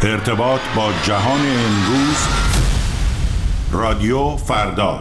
ارتباط با جهان امروز، رادیو فردا.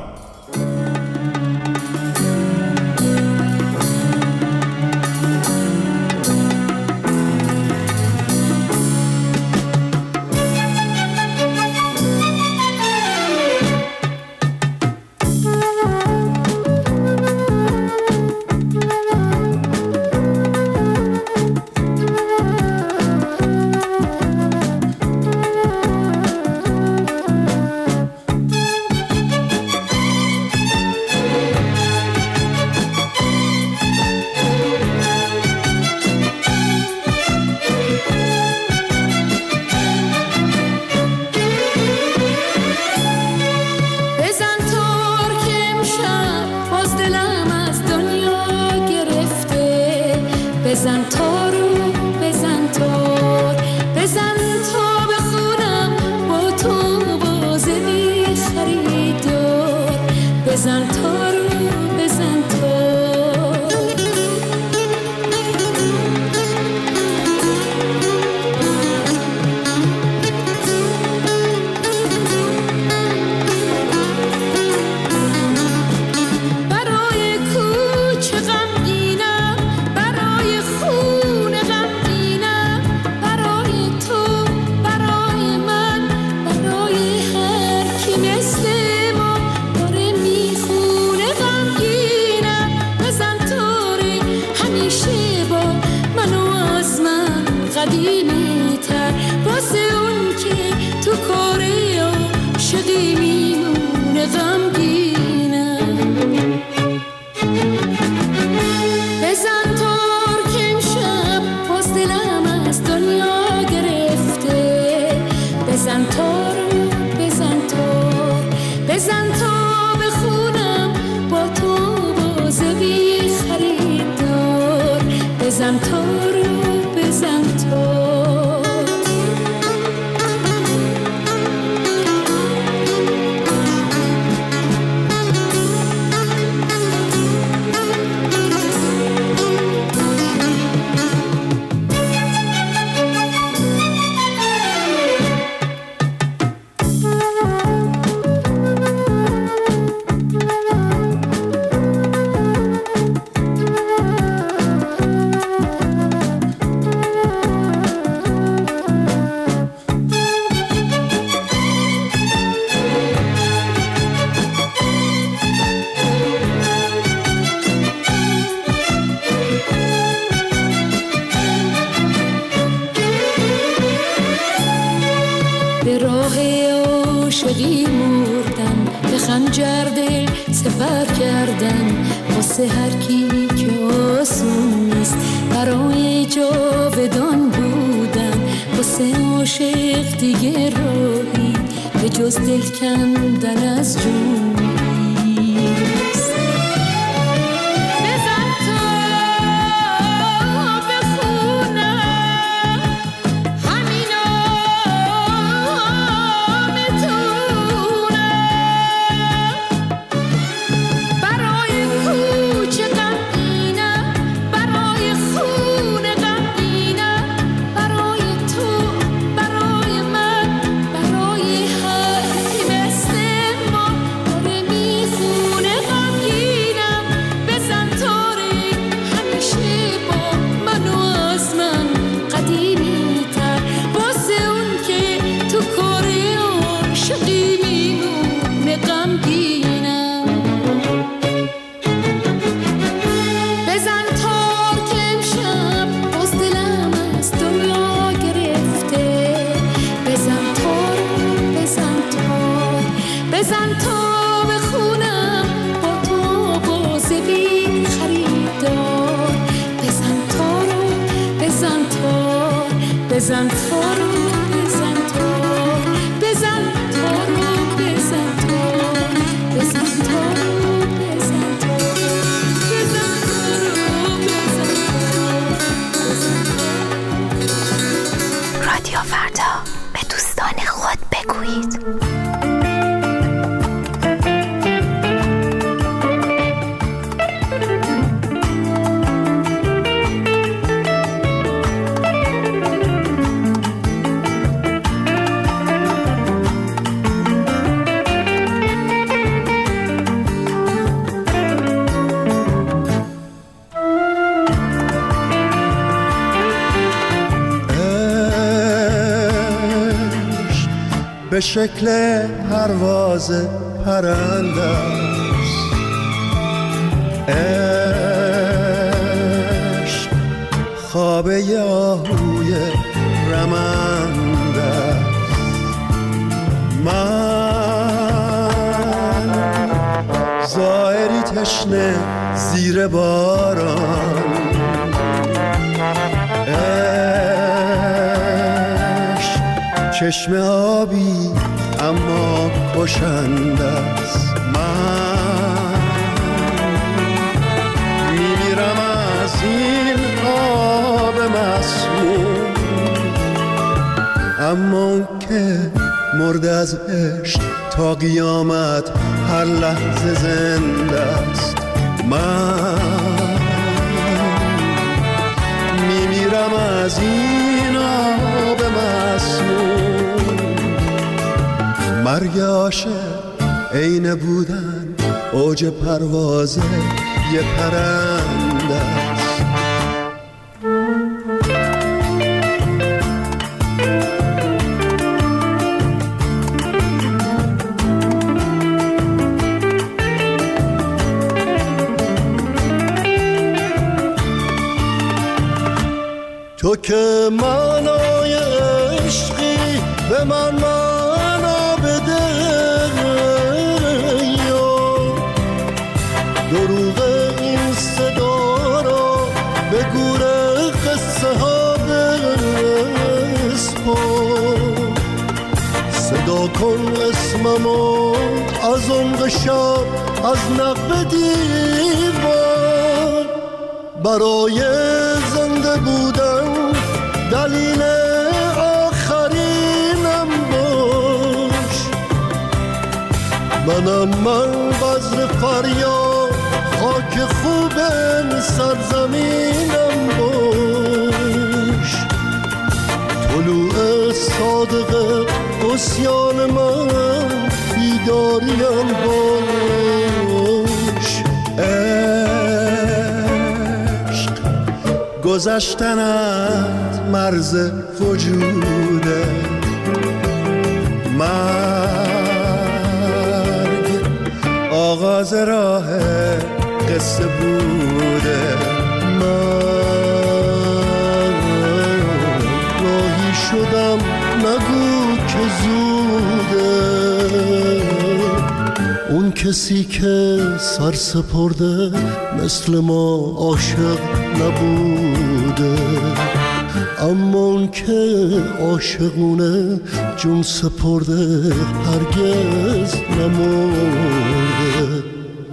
به شکل پرواز پرنده است. عشق خواب آهوی رمنده است. من ظاهری تشنه زیر باران، چشم آبی اما کشنده است. من میمیرم از این آب مسموم، اما اون که مرده از عشق تا قیامت هر لحظه زنده است. من میمیرم از این آب مسموم. مرگ عاشق عین بودن اوج پرواز یه پرنده است. تو که معنای عشقی به من معنا بده، دروغ این صدا را به گور قصه ها بسپار. صدا کن اسممو از عمق شب از نقب دیوار. برای زنده بودن دلیل آخرینم باش. من بذر فریاد خاک خوب سرزمینم باش. طلوع صادق عصیان من بیداریم باش. گذشتنت مرز وجوده، مرگ آغاز راه قصه بوده. من راهی شدم نگو که زوده. اون کسی که سر سپرده مثل ما عاشق نبوده، اما اون که عاشقونه جون سپرده هرگز نمرده.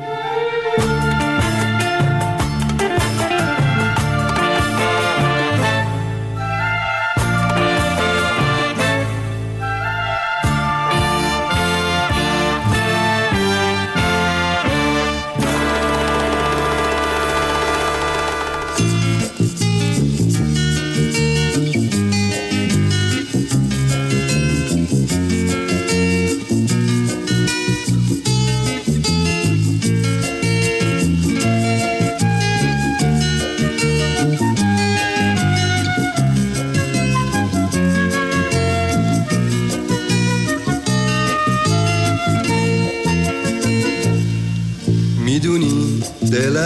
میدونی دل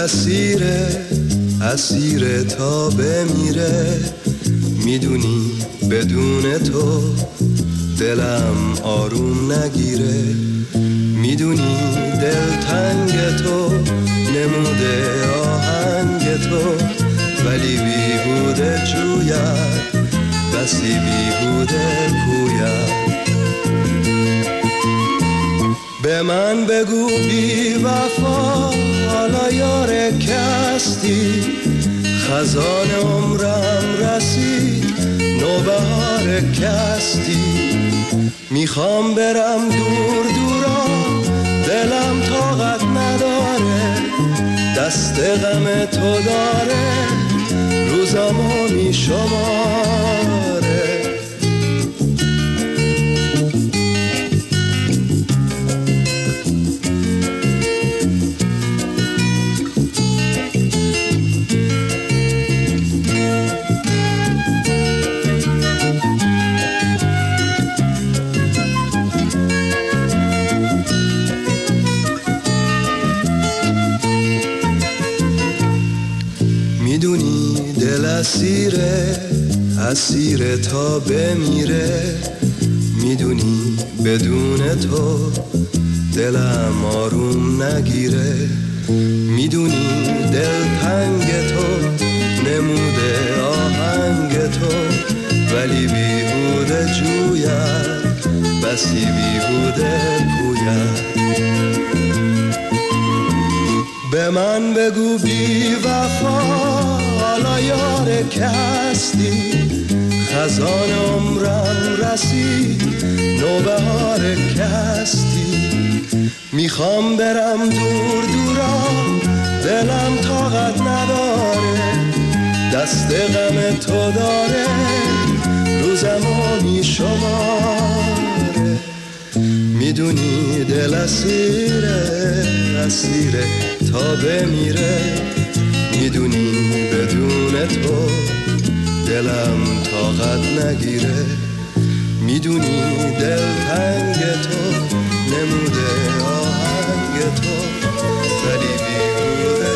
اسیره تا بمیره. میدونی بدون تو دلم آروم نگیره. میدونی دل تنگ تو نموده آهنگ تو، ولی بیهوده جوید بسی بیهوده کوید. به من بگو بی وفا حالا یار کستی، خزان عمرم رسید نوبهار کستی. میخوام برم دور دورا دلم طاقت نداره، دست غم تو داره روزامو میشماره. اسیر تا بمیره. میدونی بدون تو دلم آروم نگیره. میدونی دلتنگ تو نموده آهنگ تو، ولی بیهوده جوید بسی بیهوده پوید. به من بگو بی وفا حالا یار کستی، خزان عمرم رسید نوبهار کستی. میخوام برم دور دورا دلم طاقت نداره، دست غم تو داره روزمو میشماره. میدونی دل اسیره تا بمیره. میدونی بدون تو دلم طاقت نگیره. میدونی دلتنگ تو نموده آهنگ تو، ولی بیهوده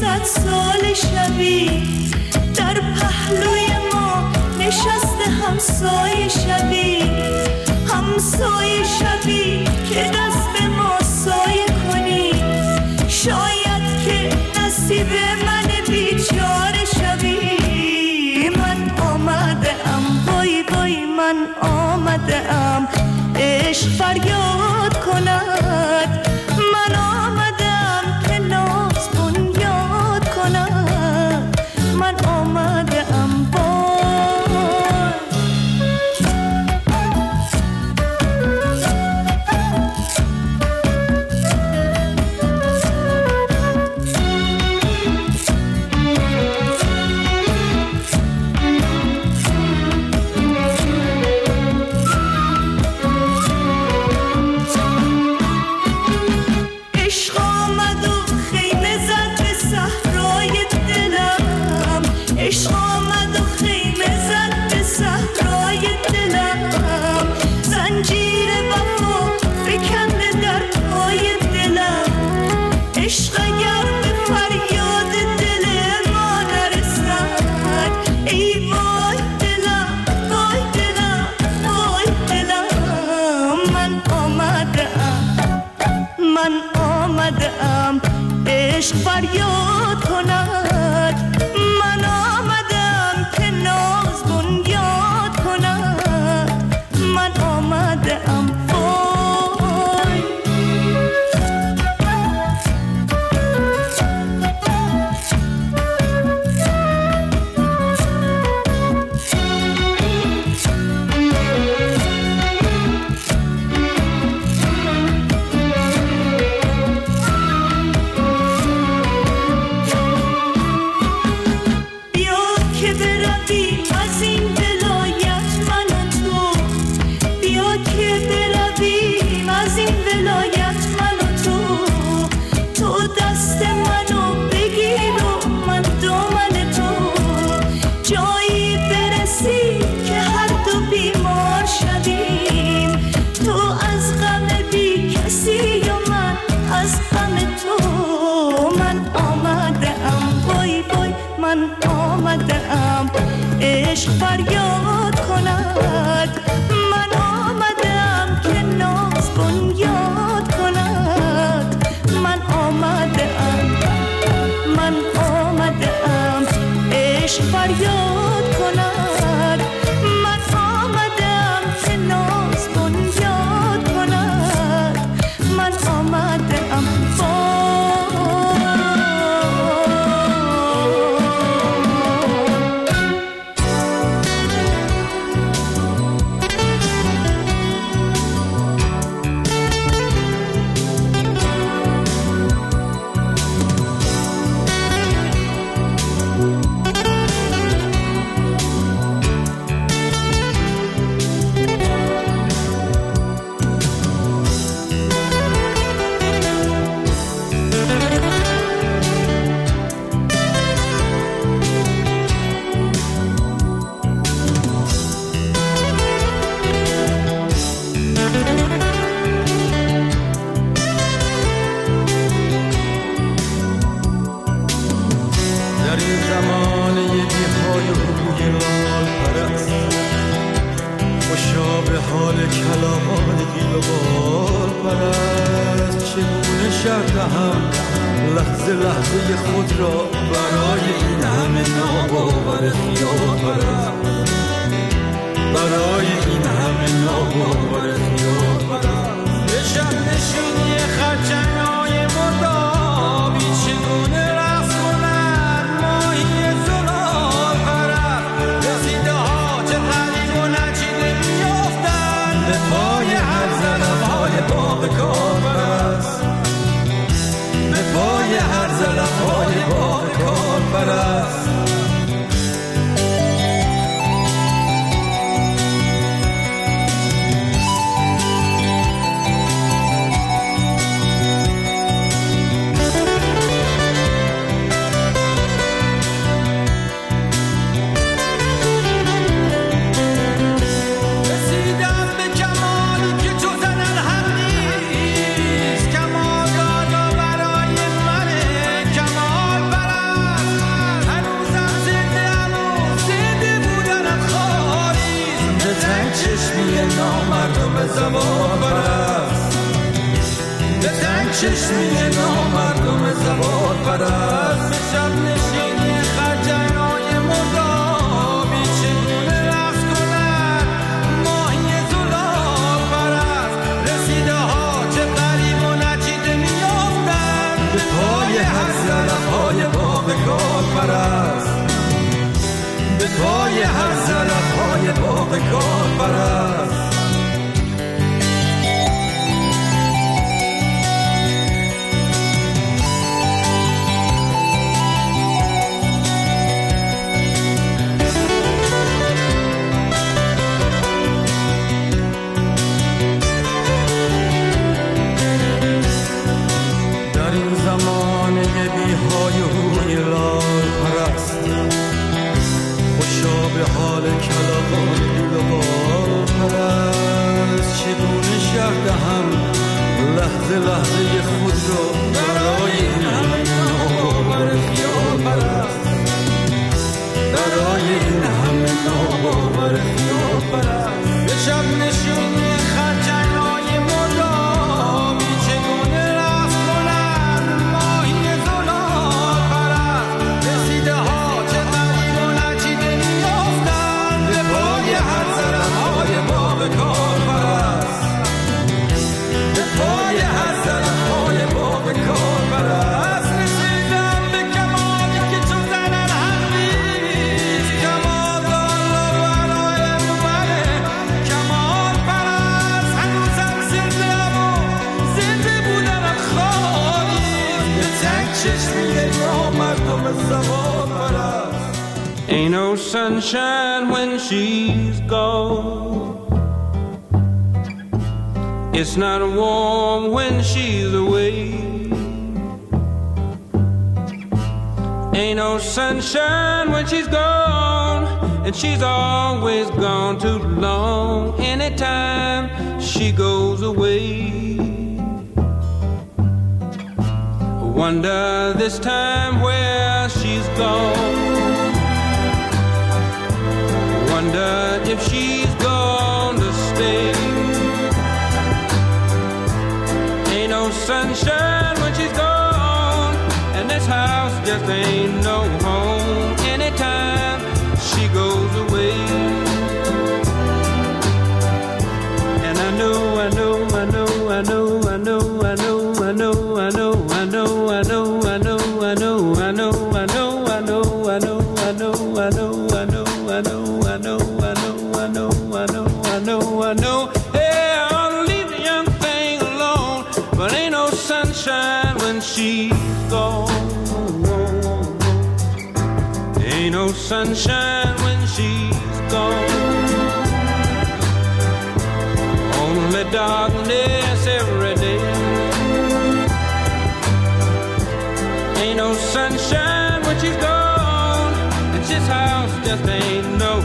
100 سال شبی در پهلوی ما نشسته همسایه شبی، همسایه شبی که دست به ما سایه کنی، شاید که نصیب من بیچاره شبی. من آمده ام وای وای من آمده ام عشق فریاد کند، من آمدم که ناز بنیاد کند، من آمده ام عشق فریاد کند، من آمدم که ناز بنیاد کند، من آمدم وای. عشق فریاد کند، من آمدم که ناز بنیاد کند، من آمدم، من آمدم عشق فریاد کند، من آمدم که ناز بنیاد کند، من آمدم لحظه خود را برای این همه ناباور خیال پرست، برای این همه ناباور خیال پرست. به شب نشینی خرچنگ‌های مردابی چگونه رقص کنند ماهی زلال پرست. رسیده ها چه غریب و نچیده میافتند به پای هر زلم‌های باغ کار پرست، به پای هر زلم‌های باغ کار پرست. برای من کمال چشمی نامردم زبان پرست به شب نشینی خرجنای مردابی چگونه رقص کند ماهی زلال پرست رسیده ها چه غریب و نچیده میافتند به پای هر زرفهای باغ کار پرست به پای هر زرفهای باغ کار پرست به حال کلاغان دیلوار پرست چگونه شهر هم لحظه لحظه خود را برای این همه ناباور خیال پرست برای این همه ناباور خیال پرست به شب نشونی خرچنهای مردابی چگونه رقص کنند ماهی زلال پرست رسیده ها Ain't no sunshine when she's gone. It's not warm when she's away. Ain't no sunshine when she's gone, and she's always gone too long. Anytime she goes away, wonder this time where she's gone. Wonder if she's gonna stay. Ain't no sunshine when she's gone, and this house just ain't no home. Anytime she goes away, and I know, I know, I know, I know, I know, I know, I know, I know, I know, I know, I know, I know, I know, I know, I know, I know, I know, I know, I know, I know. I know, hey, I ought to leave the young thing alone, but ain't no sunshine when she's gone. Ain't no sunshine when she's gone. Only darkness every day. Ain't no sunshine when she's gone, and this house just ain't no